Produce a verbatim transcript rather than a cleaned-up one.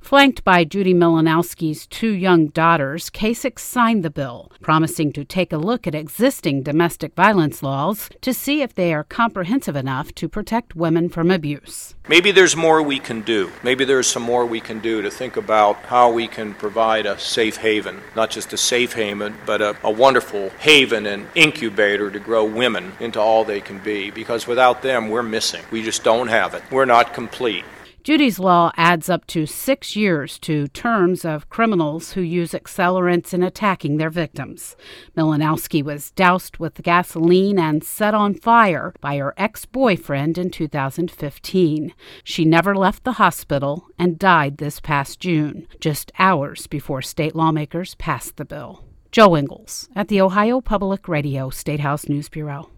Flanked by Judy Milanowski's two young daughters, Kasich signed the bill, promising to take a look at existing domestic violence laws to see if they are comprehensive enough to protect women from abuse. Maybe there's more we can do. Maybe there's some more we can do to think about how we can provide a safe haven, not just a safe haven, but a, a wonderful haven and incubator to grow women into all they can be, because without them, we're missing. We just don't have it. We're not complete. Judy's law adds up to six years to terms of criminals who use accelerants in attacking their victims. Milanowski was doused with gasoline and set on fire by her ex-boyfriend in two thousand fifteen. She never left the hospital and died this past June, just hours before state lawmakers passed the bill. Joe Ingles at the Ohio Public Radio State House News Bureau.